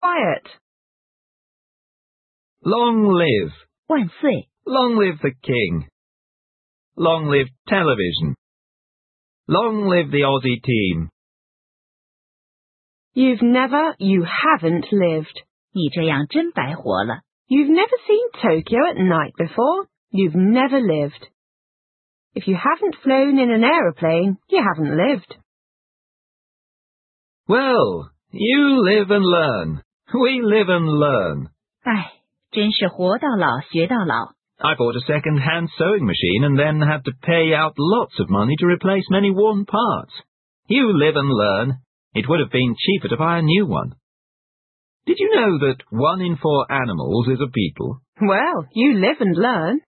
quiet. Long live. 万岁 Long live the king. Long live television. Long live the Aussie team. You haven't lived. 你这样真白活了 You've never seen Tokyo at night before. You've never lived. If you haven't flown in an aeroplane, you haven't lived. Well, you live and learn. We live and learn. 唉，真是活到老学到老 I bought a second-hand sewing machine and then had to pay out lots of money to replace many worn parts. You live and learn. It would have been cheaper to buy a new one. Did you know that 1 in 4 animals is a beetle? Well, you live and learn.